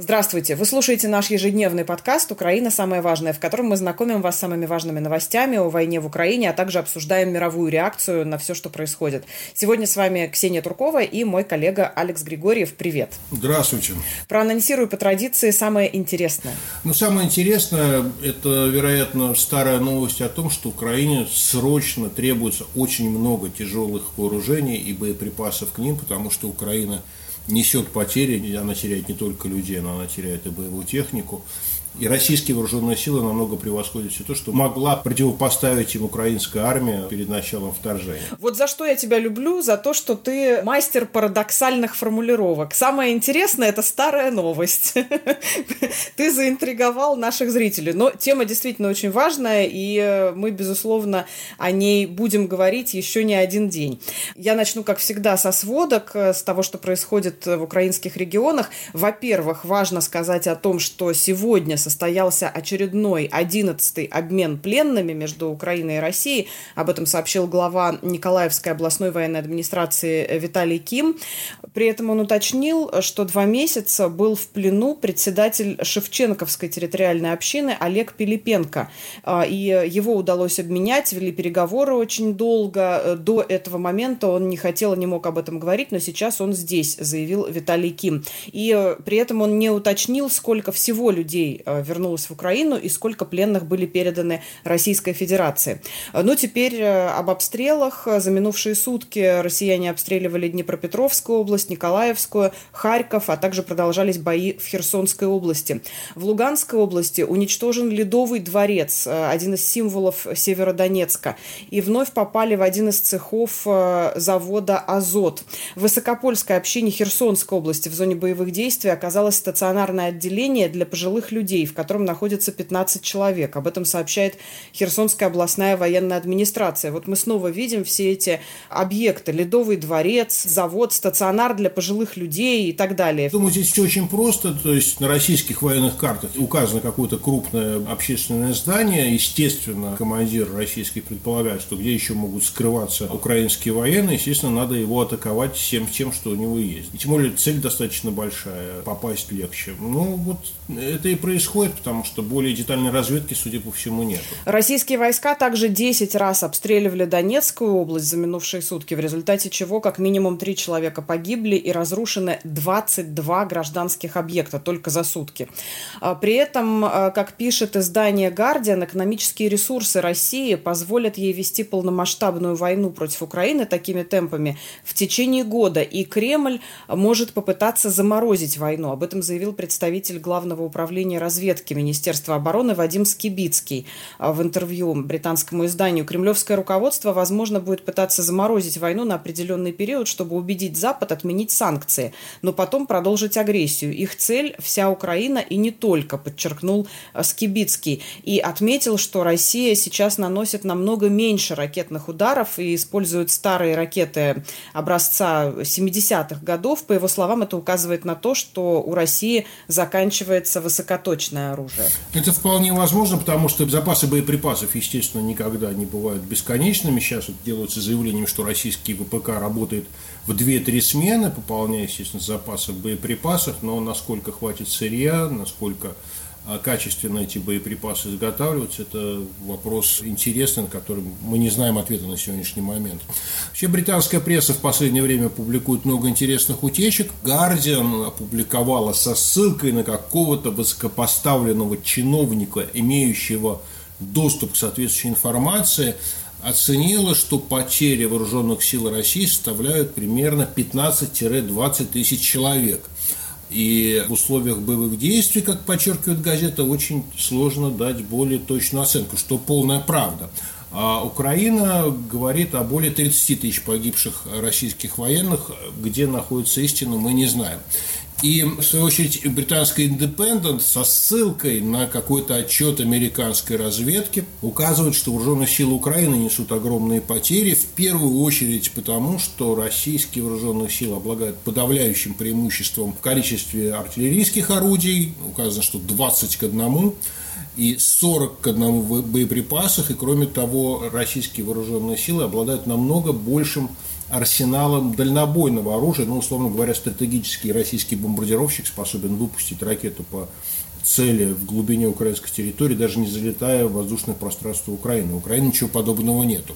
Здравствуйте! Вы слушаете наш ежедневный подкаст «Украина. Самое важное», в котором мы знакомим вас с самыми важными новостями о войне в Украине, а также обсуждаем мировую реакцию на все, что происходит. Сегодня с вами Ксения Туркова и мой коллега Алекс Григорьев. Привет! Здравствуйте! Проанонсирую по традиции самое интересное. Самое интересное – это, вероятно, старая новость о том, что Украине срочно требуется очень много тяжелых вооружений и боеприпасов к ним, потому что Украина несет потери, она теряет не только людей, но она теряет и боевую технику. И российские вооруженные силы намного превосходят все то, что могла противопоставить им украинская армия перед началом вторжения. Вот за что я тебя люблю, за то, что ты мастер парадоксальных формулировок. Самое интересное – это старая новость. Ты заинтриговал наших зрителей. Но тема действительно очень важная, и мы, безусловно, о ней будем говорить еще не один день. Я начну, как всегда, со сводок, с того, что происходит в украинских регионах. Во-первых, важно сказать о том, что сегодня состоялся очередной 11-й обмен пленными между Украиной и Россией. Об этом сообщил глава Николаевской областной военной администрации Виталий Ким. При этом он уточнил, что 2 месяца был в плену председатель Шевченковской территориальной общины Олег Пилипенко. И его удалось обменять, вели переговоры очень долго. До этого момента он не хотел и не мог об этом говорить, но сейчас он здесь, заявил Виталий Ким. И при этом он не уточнил, сколько всего людей вернулась в Украину и сколько пленных были переданы Российской Федерации. Ну, теперь об обстрелах. За минувшие сутки россияне обстреливали Днепропетровскую область, Николаевскую, Харьков, а также продолжались бои в Херсонской области. В Луганской области уничтожен Ледовый дворец, один из символов Северодонецка, и вновь попали в один из цехов завода «Азот». В Высокопольской общине Херсонской области в зоне боевых действий оказалось стационарное отделение для пожилых людей, в котором находится 15 человек. Об этом сообщает Херсонская областная военная администрация. Вот мы снова видим все эти объекты. Ледовый дворец, завод, стационар для пожилых людей и так далее. Думаю, здесь все очень просто. То есть на российских военных картах указано какое-то крупное общественное здание. Естественно, командир российский предполагает, что где еще могут скрываться украинские военные. Естественно, надо его атаковать всем тем, что у него есть. И тем более цель достаточно большая, попасть легче. Вот это и происходит, потому что более детальной разведки, судя по всему, нет. Российские войска также 10 раз обстреливали Донецкую область за минувшие сутки, в результате чего как минимум 3 человека погибли и разрушены 22 гражданских объекта только за сутки. При этом, как пишет издание «Гардиан», экономические ресурсы России позволят ей вести полномасштабную войну против Украины такими темпами в течение года, и Кремль может попытаться заморозить войну. Об этом заявил представитель Главного управления разведки Министерства обороны Вадим Скибицкий в интервью британскому изданию. Кремлевское руководство, возможно, будет пытаться заморозить войну на определенный период, чтобы убедить Запад отменить санкции, но потом продолжить агрессию. Их цель – вся Украина и не только, подчеркнул Скибицкий. И отметил, что Россия сейчас наносит намного меньше ракетных ударов и использует старые ракеты образца 70-х годов. По его словам, это указывает на то, что у России заканчивается высокоточное оружие. Это вполне возможно, потому что запасы боеприпасов, естественно, никогда не бывают бесконечными. Сейчас вот делаются заявлением, что российский ВПК работает в 2-3 смены, пополняя, естественно, запасы боеприпасов, но насколько хватит сырья, насколько качественно эти боеприпасы изготавливаются, это вопрос интересный, на который мы не знаем ответа на сегодняшний момент. Вообще, британская пресса в последнее время публикует много интересных утечек. Guardian опубликовала со ссылкой на какого-то высокопоставленного чиновника, имеющего доступ к соответствующей информации, оценила, что потери вооруженных сил России составляют примерно 15-20 тысяч человек. И в условиях боевых действий, как подчеркивает газета, очень сложно дать более точную оценку, что полная правда. А Украина говорит о более 30 тысяч погибших российских военных. Где находится истина, мы не знаем. И, в свою очередь, британская «Индепендент» со ссылкой на какой-то отчет американской разведки указывает, что вооруженные силы Украины несут огромные потери, в первую очередь потому, что российские вооруженные силы обладают подавляющим преимуществом в количестве артиллерийских орудий, указано, что 20 к 1, и 40 к 1 в боеприпасах, и, кроме того, российские вооруженные силы обладают намного большим арсеналом дальнобойного оружия. Ну, условно говоря, стратегический российский бомбардировщик способен выпустить ракету по цели в глубине украинской территории, даже не залетая в воздушное пространство Украины. У Украины ничего подобного нету.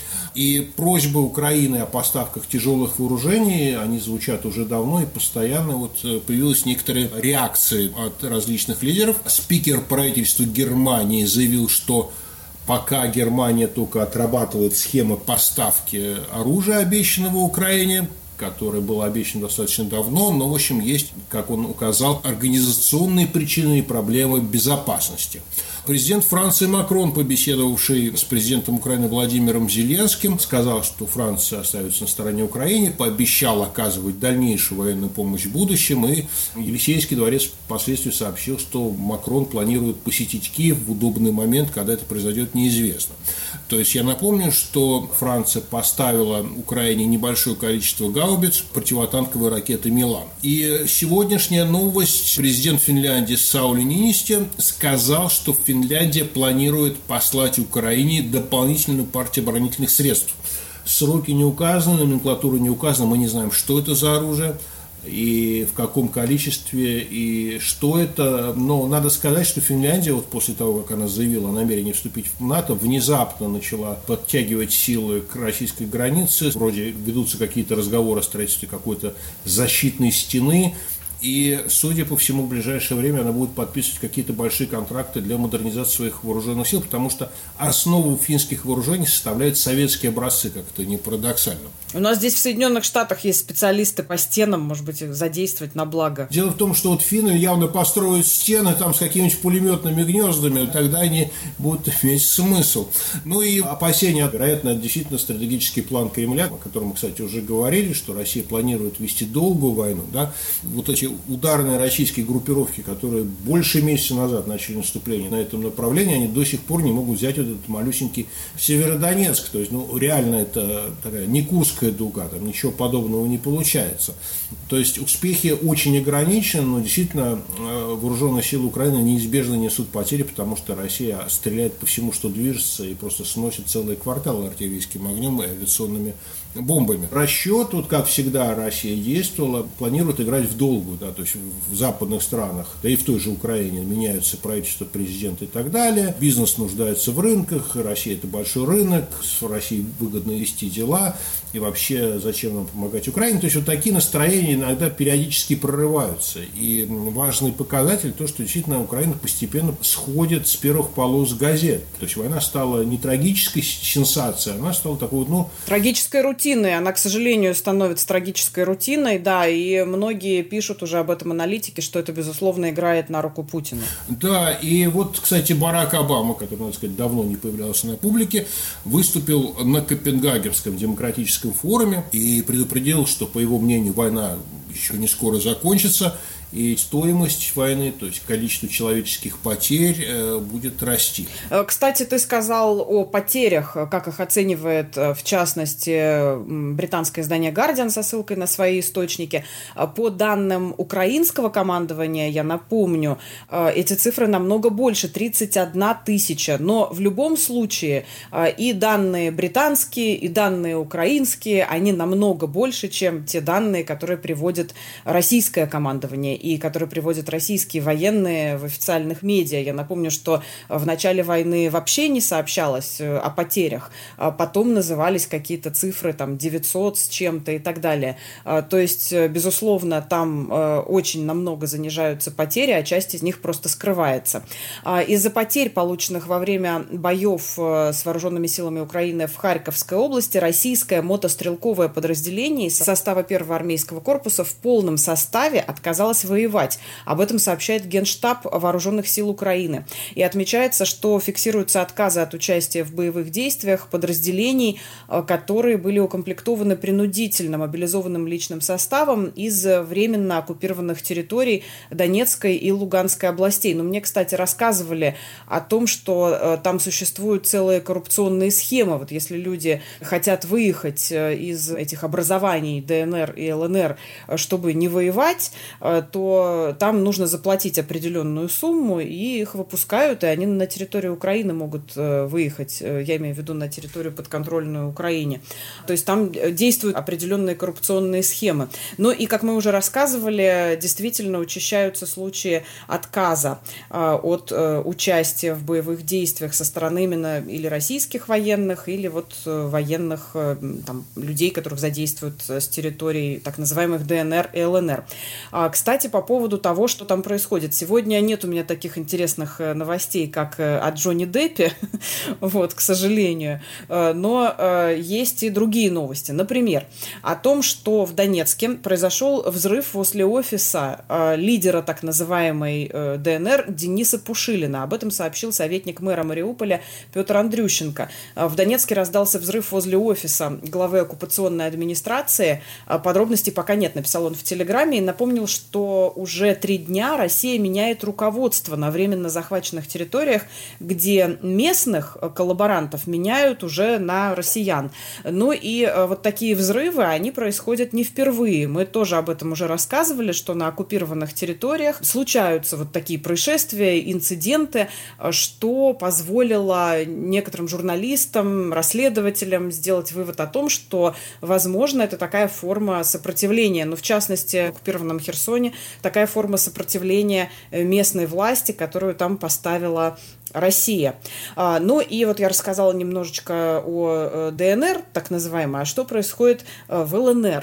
И просьбы Украины о поставках тяжелых вооружений, они звучат уже давно и постоянно. Вот появилась некоторая реакция от различных лидеров. Спикер правительства Германии заявил, что пока Германия только отрабатывает схемы поставки оружия, обещанного Украине, которое было обещано достаточно давно, но, в общем, есть, как он указал, организационные причины и проблемы безопасности. Президент Франции Макрон, побеседовавший с президентом Украины Владимиром Зеленским, сказал, что Франция останется на стороне Украины, пообещал оказывать дальнейшую военную помощь в будущем, и Елисейский дворец впоследствии сообщил, что Макрон планирует посетить Киев в удобный момент, когда это произойдет, неизвестно. То есть я напомню, что Франция поставила Украине небольшое количество гаубиц, противотанковой ракеты «Милан». И сегодняшняя новость: президент Финляндии Саули Ниинистö сказал, что Финляндия планирует послать Украине дополнительную партию оборонительных средств. Сроки не указаны, номенклатура не указана, мы не знаем, что это за оружие и в каком количестве, и что это. Но надо сказать, что Финляндия, вот после того, как она заявила о намерении вступить в НАТО, внезапно начала подтягивать силы к российской границе. Вроде ведутся какие-то разговоры о строительстве какой-то защитной стены. И, судя по всему, в ближайшее время она будет подписывать какие-то большие контракты для модернизации своих вооруженных сил, потому что основу финских вооружений составляют советские образцы, как это ни парадоксально. У нас здесь в Соединенных Штатах есть специалисты по стенам, может быть, их задействовать на благо. Дело в том, что вот финны явно построят стены там с какими-нибудь пулеметными гнездами, тогда они будут иметь смысл. Ну и опасения, вероятно, действительно стратегический план Кремля, о котором мы, кстати, уже говорили, что Россия планирует вести долгую войну, да, вот эти ударные российские группировки, которые больше месяца назад начали наступление на этом направлении, они до сих пор не могут взять вот этот малюсенький Северодонецк. То есть, ну, реально это такая не Курская дуга, там ничего подобного не получается. То есть, успехи очень ограничены, но действительно вооруженные силы Украины неизбежно несут потери, потому что Россия стреляет по всему, что движется, и просто сносит целые кварталы артиллерийским огнем и авиационными бомбами. Расчет, вот как всегда Россия действовала, планирует играть в долгую, да, то есть в западных странах, да и в той же Украине меняются правительства, президенты и так далее. Бизнес нуждается в рынках, Россия – это большой рынок, с Россией выгодно вести дела, и вообще зачем нам помогать Украине. То есть вот такие настроения иногда периодически прорываются. И важный показатель то, что действительно Украина постепенно сходит с первых полос газет. То есть война стала не трагической сенсацией, она стала такой, ну... трагической рутиной. Она, к сожалению, становится трагической рутиной, да, и многие пишут уже об этом аналитики, что это, безусловно, играет на руку Путину. Да, и вот, кстати, Барак Обама, который, надо сказать, давно не появлялся на публике, выступил на Копенгагенском демократическом форуме и предупредил, что, по его мнению, война еще не скоро закончится, и стоимость войны, то есть количество человеческих потерь будет расти. Кстати, ты сказал о потерях, как их оценивает, в частности, британское издание «Гардиан» со ссылкой на свои источники. По данным украинского командования, я напомню, эти цифры намного больше – 31 тысяча. Но в любом случае и данные британские, и данные украинские, они намного больше, чем те данные, которые приводит российское командование и которые приводят российские военные в официальных медиа. Я напомню, что в начале войны вообще не сообщалось о потерях, а потом назывались какие-то цифры, там, 900 с чем-то и так далее. То есть, безусловно, там очень намного занижаются потери, а часть из них просто скрывается. Из-за потерь, полученных во время боев с вооруженными силами Украины в Харьковской области, российское мотострелковое подразделение из состава 1-го армейского корпуса в полном составе отказалось воевать. Об этом сообщает Генштаб Вооруженных сил Украины. И отмечается, что фиксируются отказы от участия в боевых действиях подразделений, которые были укомплектованы принудительно мобилизованным личным составом из временно оккупированных территорий Донецкой и Луганской областей. Но мне, кстати, рассказывали о том, что там существуют целые коррупционные схемы. Вот если люди хотят выехать из этих образований ДНР и ЛНР, чтобы не воевать, то то там нужно заплатить определенную сумму, и их выпускают, и они на территорию Украины могут выехать, я имею в виду на территорию подконтрольную Украине. То есть там действуют определенные коррупционные схемы. Ну и, как мы уже рассказывали, действительно учащаются случаи отказа от участия в боевых действиях со стороны именно или российских военных, или вот военных там, людей, которых задействуют с территорий так называемых ДНР и ЛНР. Кстати, по поводу того, что там происходит. Сегодня нет у меня таких интересных новостей, как о Джонни Деппе, вот, к сожалению, но есть и другие новости. Например, о том, что в Донецке произошел взрыв возле офиса лидера так называемой ДНР Дениса Пушилина. Об этом сообщил советник мэра Мариуполя Петр Андрющенко. В Донецке раздался взрыв возле офиса главы оккупационной администрации. Подробностей пока нет, написал он в Телеграме и напомнил, что уже 3 дня Россия меняет руководство на временно захваченных территориях, где местных коллаборантов меняют уже на россиян. Ну и вот такие взрывы, они происходят не впервые. Мы тоже об этом уже рассказывали, что на оккупированных территориях случаются вот такие происшествия, инциденты, что позволило некоторым журналистам, расследователям сделать вывод о том, что, возможно, это такая форма сопротивления. Но, в частности, в оккупированном Херсоне такая форма сопротивления местной власти, которую там поставила Россия. Ну и вот я рассказала немножечко о ДНР, так называемой, а что происходит в ЛНР.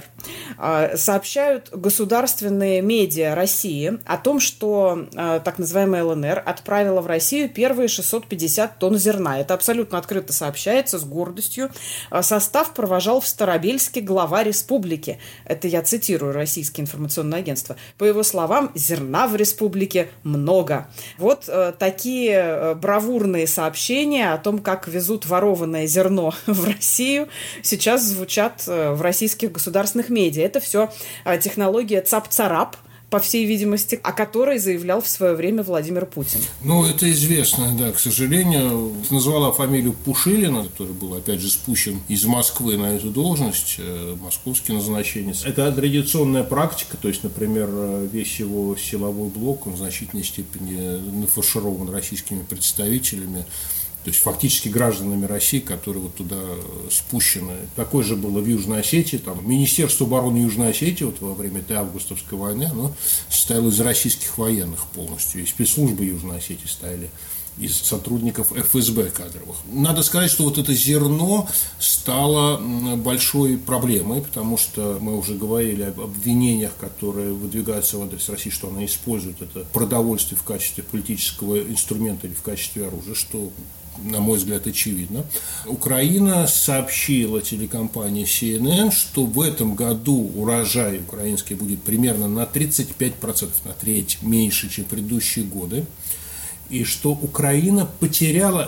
Сообщают государственные медиа России о том, что так называемая ЛНР отправила в Россию первые 650 тонн зерна. Это абсолютно открыто сообщается, с гордостью. Состав провожал в Старобельске глава республики. Это я цитирую российское информационное агентство. По его словам, зерна в республике много. Вот такие бравурные сообщения о том, как везут ворованное зерно в Россию, сейчас звучат в российских государственных медиа. Это все технология цап-царап, по всей видимости, о которой заявлял в свое время Владимир Путин. Ну, это известно, да, к сожалению. Назвала фамилию Пушилина, который был, опять же, спущен из Москвы на эту должность, московский назначенец. Это традиционная практика, то есть, например, весь его силовой блок, он в значительной степени нафарширован российскими представителями, то есть фактически гражданами России, которые вот туда спущены. Такое же было в Южной Осетии. Там Министерство обороны Южной Осетии вот во время этой августовской войны, оно состояло из российских военных полностью. И спецслужбы Южной Осетии стояли из сотрудников ФСБ кадровых. Надо сказать, что вот это зерно стало большой проблемой, потому что мы уже говорили об обвинениях, которые выдвигаются в адрес России, что она использует это продовольствие в качестве политического инструмента или в качестве оружия, что, на мой взгляд, очевидно. Украина сообщила телекомпании CNN, что в этом году урожай украинский будет примерно на 35%, на треть меньше, чем в предыдущие годы, и что Украина потеряла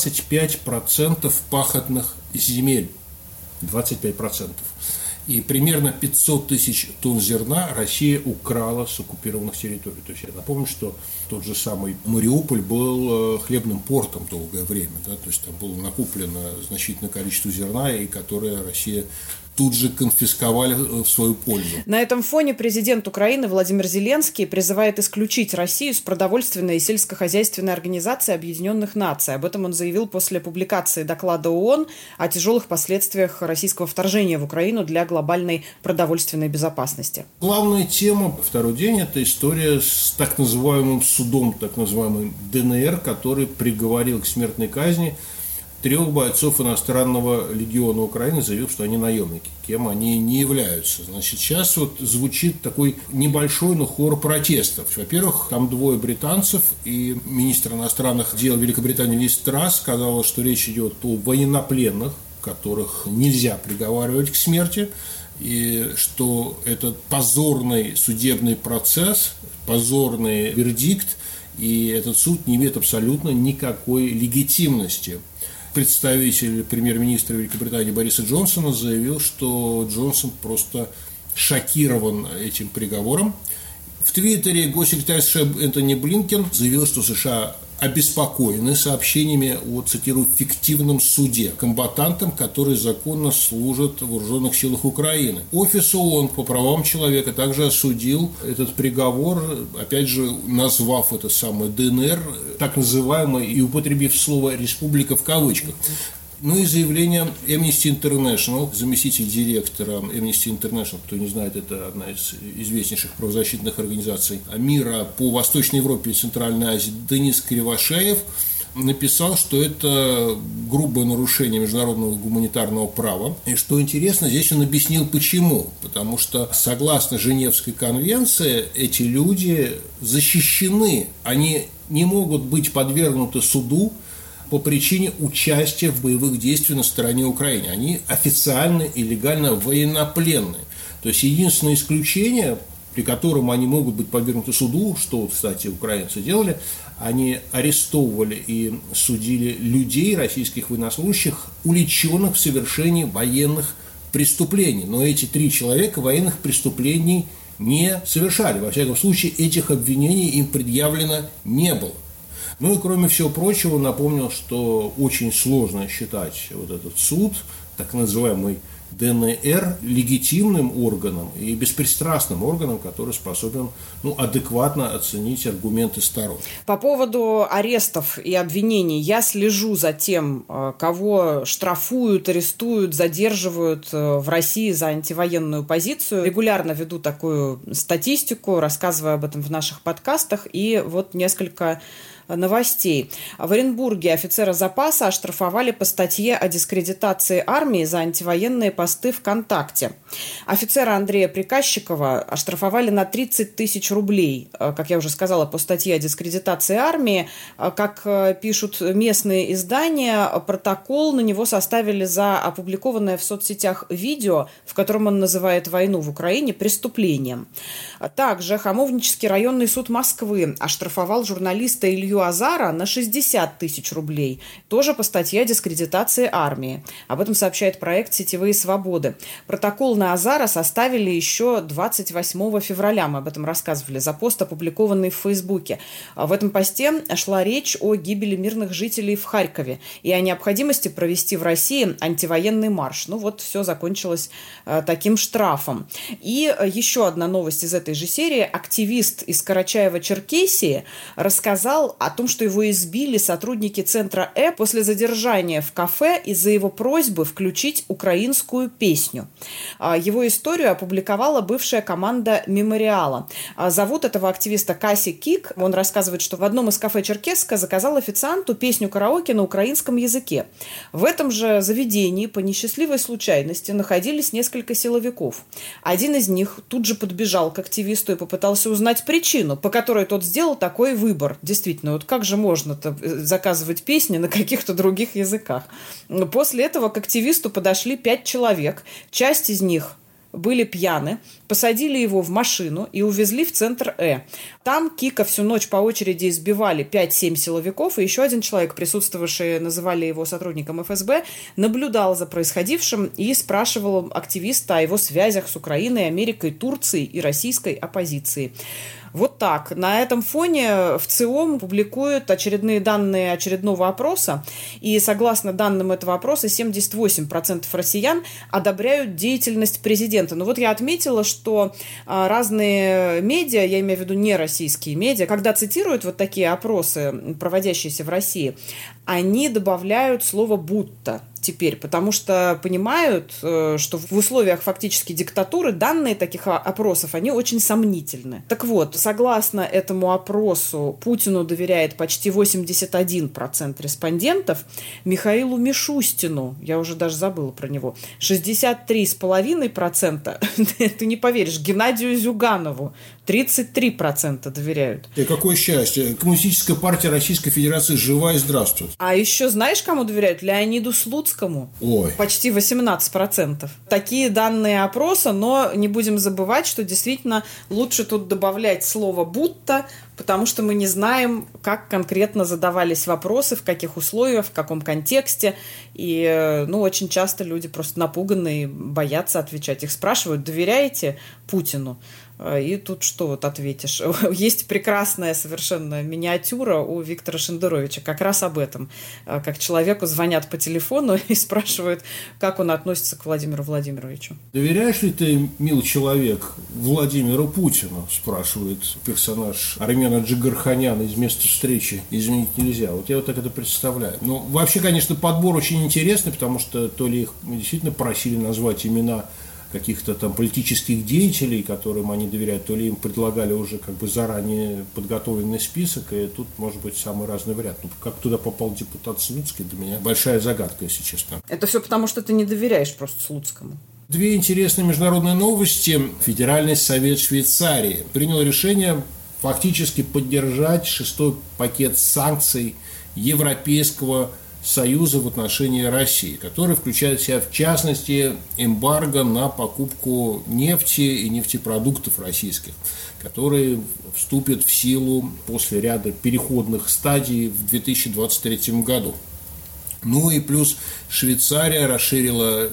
25% пахотных земель. 25%. И примерно 500 тысяч тонн зерна Россия украла с оккупированных территорий. То есть я напомню, что тот же самый Мариуполь был хлебным портом долгое время. Да? То есть там было накоплено значительное количество зерна, и которое Россия тут же конфисковали в свою пользу. На этом фоне президент Украины Владимир Зеленский призывает исключить Россию с продовольственной и сельскохозяйственной организации Объединенных Наций. Об этом он заявил после публикации доклада ООН о тяжелых последствиях российского вторжения в Украину для глобальной продовольственной безопасности. Главная тема второй день – это история с так называемым судом, так называемым ДНР, который приговорил к смертной казни 3 бойцов иностранного легиона Украины, заявил, что они наемники, кем они не являются. Значит, сейчас вот звучит такой небольшой, но хор протестов. Во-первых, там 2 британцев, и министр иностранных дел Великобритании Лиз Трасс сказала, что речь идет о военнопленных, которых нельзя приговаривать к смерти, и что этот позорный судебный процесс, позорный вердикт, и этот суд не имеет абсолютно никакой легитимности. Представитель премьер-министра Великобритании Бориса Джонсона заявил, что Джонсон просто шокирован этим приговором. В Твиттере госсекретарь США Энтони Блинкен заявил, что США обеспокоены сообщениями о, цитирую, фиктивном суде комбатантам, которые законно служат в вооруженных силах Украины. Офис ООН по правам человека также осудил этот приговор, опять же, назвав это самое ДНР, так называемой, и употребив слово «республика» в кавычках. Ну и заявление Amnesty International, заместитель директора Amnesty International, кто не знает, это одна из известнейших правозащитных организаций мира по Восточной Европе и Центральной Азии, Денис Кривошеев, написал, что это грубое нарушение международного гуманитарного права. И что интересно, здесь он объяснил почему. Потому что, согласно Женевской конвенции, эти люди защищены, они не могут быть подвергнуты суду по причине участия в боевых действиях на стороне Украины. Они официально и легально военнопленные. То есть единственное исключение, при котором они могут быть подвергнуты суду, что, кстати, украинцы делали, они арестовывали и судили людей, российских военнослужащих, уличенных в совершении военных преступлений. Но эти 3 человека военных преступлений не совершали. Во всяком случае, этих обвинений им предъявлено не было. Ну и кроме всего прочего, напомнил, что очень сложно считать вот этот суд, так называемый ДНР, легитимным органом и беспристрастным органом, который способен адекватно оценить аргументы сторон. По поводу арестов и обвинений я слежу за тем, кого штрафуют, арестуют, задерживают в России за антивоенную позицию. Регулярно веду такую статистику, рассказываю об этом в наших подкастах. И вот несколько новостей. В Оренбурге офицера запаса оштрафовали по статье о дискредитации армии за антивоенные посты ВКонтакте. Офицера Андрея Приказчикова оштрафовали на 30 тысяч рублей, как я уже сказала, по статье о дискредитации армии. Как пишут местные издания, протокол на него составили за опубликованное в соцсетях видео, в котором он называет войну в Украине преступлением. Также Хамовнический районный суд Москвы оштрафовал журналиста Илью Азара на 60 тысяч рублей, тоже по статье о дискредитации армии. Об этом сообщает проект «Сетевые свободы». Протокол на Азара составили еще 28 февраля, мы об этом рассказывали, за пост, опубликованный в Фейсбуке. В этом посте шла речь о гибели мирных жителей в Харькове и о необходимости провести в России антивоенный марш. Вот все закончилось таким штрафом. И еще одна новость из этой же серии. Активист из Карачаева-Черкесии рассказал о том, что его избили сотрудники центра после задержания в кафе из-за его просьбы включить украинскую песню. Его историю опубликовала бывшая команда «Мемориала». Зовут этого активиста Каси Кик. Он рассказывает, что в одном из кафе Черкесска заказал официанту песню караоке на украинском языке. В этом же заведении по несчастливой случайности находились несколько силовиков. Один из них тут же подбежал к активисту и попытался узнать причину, по которой тот сделал такой выбор. Действительно, как же можно-то заказывать песни на каких-то других языках? После этого к активисту подошли 5 человек. Часть из них были пьяны, посадили его в машину и увезли в центр Там Кика всю ночь по очереди избивали 5-7 силовиков, и еще один человек, присутствовавший, называли его сотрудником ФСБ, наблюдал за происходившим и спрашивал активиста о его связях с Украиной, Америкой, Турцией и российской оппозицией. Вот так. На этом фоне ВЦИОМ публикует очередные данные очередного опроса, и согласно данным этого опроса 78% россиян одобряют деятельность президента. Но вот я отметила, что разные медиа, я имею в виду не российские медиа, когда цитируют вот такие опросы, проводящиеся в России, они добавляют слово «будто» теперь, потому что понимают, что в условиях фактически диктатуры данные таких опросов, они очень сомнительны. Так вот, согласно этому опросу, Путину доверяет почти 81% респондентов, Михаилу Мишустину, я уже даже забыла про него, 63,5%, ты не поверишь, Геннадию Зюганову 33% доверяют. И какое счастье, Коммунистическая партия Российской Федерации жива и здравствует. А еще знаешь, кому доверяют? Леониду Слуцкому. Ой. Почти 18%. Такие данные опроса, но не будем забывать, что действительно лучше тут добавлять слово «будто», потому что мы не знаем, как конкретно задавались вопросы, в каких условиях, в каком контексте. И очень часто люди просто напуганы и боятся отвечать. Их спрашивают, доверяете Путину? И тут что вот ответишь? Есть прекрасная совершенно миниатюра у Виктора Шендеровича как раз об этом. Как человеку звонят по телефону и спрашивают, как он относится к Владимиру Владимировичу. Доверяешь ли ты, милый человек, Владимиру Путину? Спрашивает персонаж Армена Джигарханяна из «Места встречи». Изменить нельзя. Вот я вот так это представляю. Ну, вообще, конечно, подбор очень интересный, потому что то ли их действительно просили назвать имена каких-то там политических деятелей, которым они доверяют, то ли им предлагали уже как бы заранее подготовленный список, и тут может быть самый разный вариант. Ну, как туда попал депутат Слуцкий, для меня большая загадка, если честно. Это все потому, что ты не доверяешь просто Слуцкому. Две интересные международные новости. Федеральный совет Швейцарии принял решение фактически поддержать 6-й пакет санкций Европейского Союза в отношении России, который включает в себя, в частности, эмбарго на покупку нефти и нефтепродуктов российских, который вступит в силу после ряда переходных стадий в 2023 году. Ну и плюс Швейцария расширила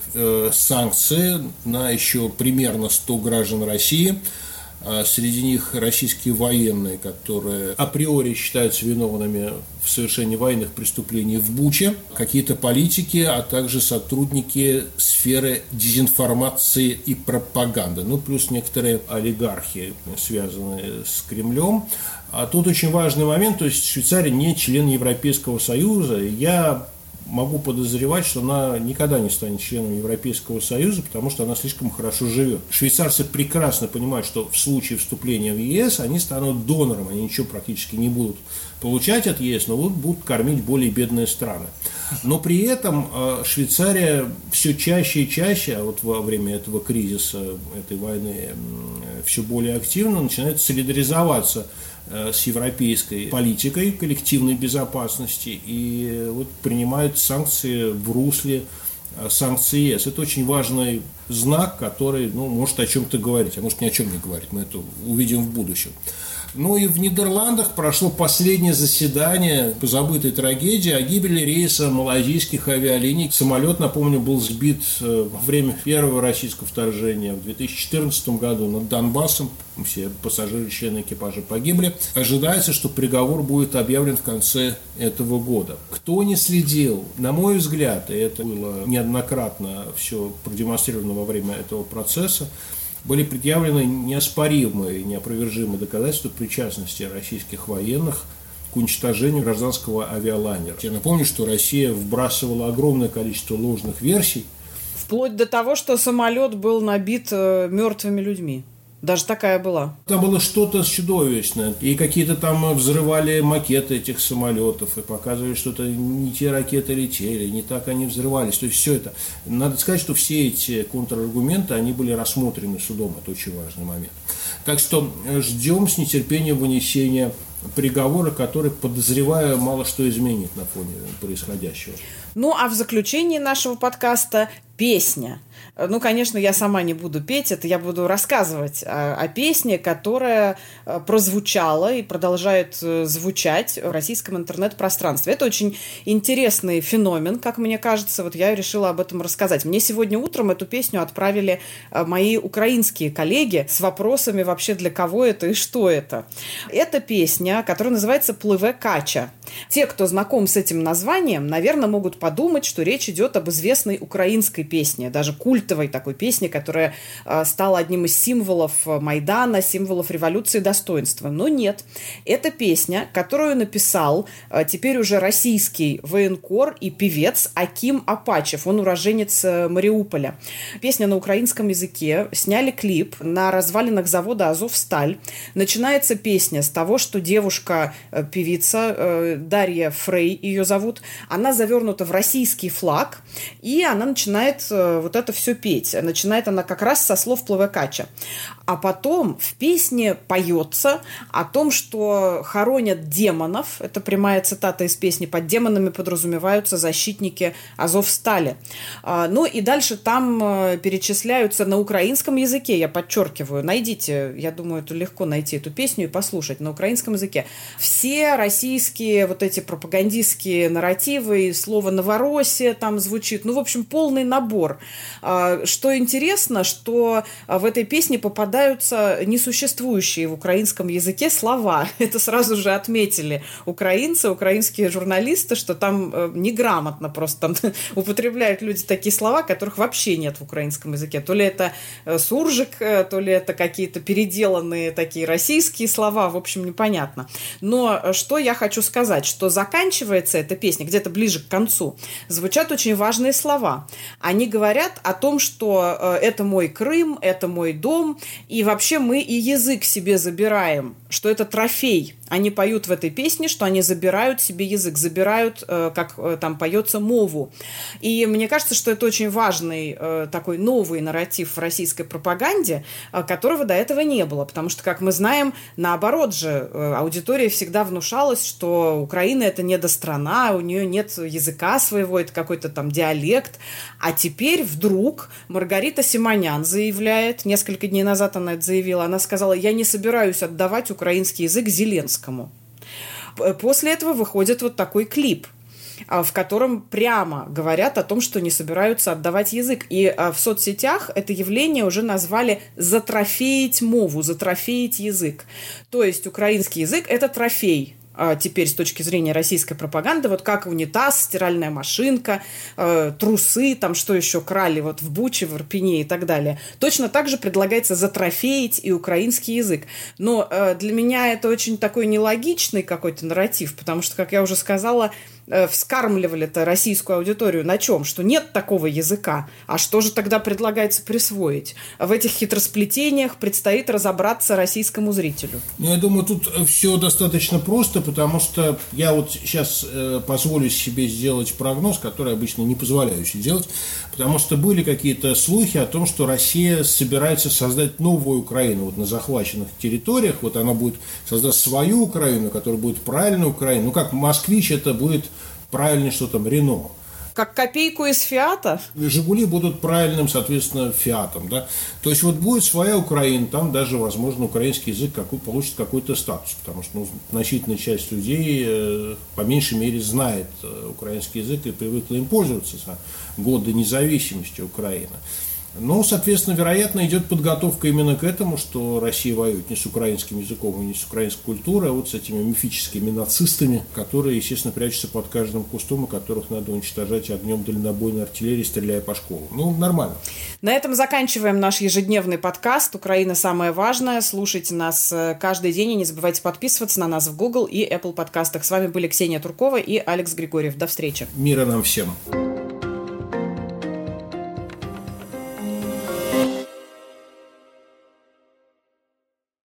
санкции на еще примерно 100 граждан России. Среди них российские военные, которые априори считаются виновными в совершении военных преступлений в Буче, какие-то политики, а также сотрудники сферы дезинформации и пропаганды, ну плюс некоторые олигархи, связанные с Кремлем. А тут очень важный момент, то есть Швейцария не член Европейского Союза, я могу подозревать, что она никогда не станет членом Европейского Союза, потому что она слишком хорошо живет. Швейцарцы прекрасно понимают, что в случае вступления в ЕС они станут донором, они ничего практически не будут получать от ЕС, но вот будут кормить более бедные страны. Но при этом Швейцария все чаще и чаще, а вот во время этого кризиса, этой войны, все более активно начинает солидаризоваться с европейской политикой коллективной безопасности и вот принимают санкции в русле санкций ЕС. Это очень важный знак, который может о чем-то говорить, а может ни о чем не говорить. Мы это увидим в будущем. Ну и в Нидерландах прошло последнее заседание по забытой трагедии о гибели рейса малайзийских авиалиний. Самолет, напомню, был сбит во время первого российского вторжения в 2014 году над Донбассом. Все пассажиры, члены экипажа погибли. Ожидается, что приговор будет объявлен в конце этого года. Кто не следил, на мой взгляд, и это было неоднократно все продемонстрировано во время этого процесса, были предъявлены неоспоримые, неопровержимые доказательства причастности российских военных к уничтожению гражданского авиалайнера. Я напомню, что Россия вбрасывала огромное количество ложных версий. Вплоть до того, что самолет был набит мертвыми людьми. Даже такая была. Там было что-то чудовищное. И какие-то там взрывали макеты этих самолетов, и показывали, что это не те ракеты летели, не так они взрывались. То есть все это. Надо сказать, что все эти контраргументы, они были рассмотрены судом. Это очень важный момент. Так что ждем с нетерпением вынесения приговора, который, подозреваю, мало что изменит на фоне происходящего. Ну, а в заключении нашего подкаста песня. Ну, конечно, я сама не буду петь, это я буду рассказывать о песне, которая прозвучала и продолжает звучать в российском интернет-пространстве. Это очень интересный феномен, как мне кажется. Вот я решила об этом рассказать. Мне сегодня утром эту песню отправили мои украинские коллеги с вопросами вообще, для кого это и что это. Это песня, которая называется «Пливе кача». Те, кто знаком с этим названием, наверное, могут подумать, что речь идет об известной украинской песне, даже культовой такой песне, которая стала одним из символов Майдана, символов революции достоинства. Но нет. Это песня, которую написал теперь уже российский военкор и певец Аким Апачев. Он уроженец Мариуполя. Песня на украинском языке. Сняли клип на развалинах завода «Азовсталь». Начинается песня с того, что девушка-певица Дарья Фрей, ее зовут, она завернута в российский флаг, и она начинает вот это все петь. Начинает она как раз со слов «Пливе кача». А потом в песне поется о том, что хоронят демонов. Это прямая цитата из песни. Под демонами подразумеваются защитники Азовстали. Ну и дальше там перечисляются на украинском языке, я подчеркиваю. Найдите, я думаю, это легко найти эту песню и послушать. На украинском языке языке. Все российские вот эти пропагандистские нарративы, и слово «Новороссия» там звучит. В общем, полный набор. Что интересно, что в этой песне попадаются несуществующие в украинском языке слова. Это сразу же отметили украинцы, украинские журналисты, что там неграмотно просто там употребляют люди такие слова, которых вообще нет в украинском языке. То ли это суржик, то ли это какие-то переделанные такие российские слова, в общем, непонятно. Но что я хочу сказать, что заканчивается эта песня где-то ближе к концу, звучат очень важные слова. Они говорят о том, что это мой Крым, это мой дом, и вообще мы и язык себе забираем, что это трофей. Они поют в этой песне, что они забирают себе язык, забирают, как там поется, мову. И мне кажется, что это очень важный такой новый нарратив в российской пропаганде, которого до этого не было. Потому что, как мы знаем, наоборот же, аудитория всегда внушалась, что Украина – это недострана, у нее нет языка своего, это какой-то там диалект. А теперь вдруг Маргарита Симонян заявляет, несколько дней назад она это заявила, она сказала: я не собираюсь отдавать украинский язык Зеленскому. После этого выходит вот такой клип, в котором прямо говорят о том, что не собираются отдавать язык. И в соцсетях это явление уже назвали «затрофеить мову», «затрофеить язык». То есть украинский язык – это трофей. Теперь с точки зрения российской пропаганды, вот как унитаз, стиральная машинка, трусы, там что еще крали вот в Буче, в Ирпене и так далее. Точно так же предлагается затрофеить и украинский язык. Но для меня это очень такой нелогичный какой-то нарратив, потому что, как я уже сказала, вскармливали-то российскую аудиторию на чем? Что нет такого языка. А что же тогда предлагается присвоить? В этих хитросплетениях предстоит разобраться российскому зрителю. Я думаю, тут все достаточно просто, потому что я вот сейчас позволю себе сделать прогноз, который обычно не позволяю себе делать, потому что были какие-то слухи о том, что Россия собирается создать новую Украину вот на захваченных территориях. Вот она будет создать свою Украину, которая будет правильной Украиной. Как москвич, это будет правильно, что там, Рено. Как копейку из «Фиата»? «Жигули» будут правильным, соответственно, «Фиатом». Да? То есть, вот будет своя Украина, там даже, возможно, украинский язык получит какой-то статус, потому что значительная часть людей, по меньшей мере, знает украинский язык и привыкла им пользоваться за годы независимости Украины. Но, соответственно, вероятно, идет подготовка именно к этому, что Россия воюет не с украинским языком и не с украинской культурой, а вот с этими мифическими нацистами, которые, естественно, прячутся под каждым кустом, и которых надо уничтожать огнем дальнобойной артиллерии, стреляя по школам. Нормально. На этом заканчиваем наш ежедневный подкаст «Украина самое важное». Слушайте нас каждый день и не забывайте подписываться на нас в Google и Apple подкастах. С вами были Ксения Туркова и Алекс Григорьев. До встречи. Мира нам всем.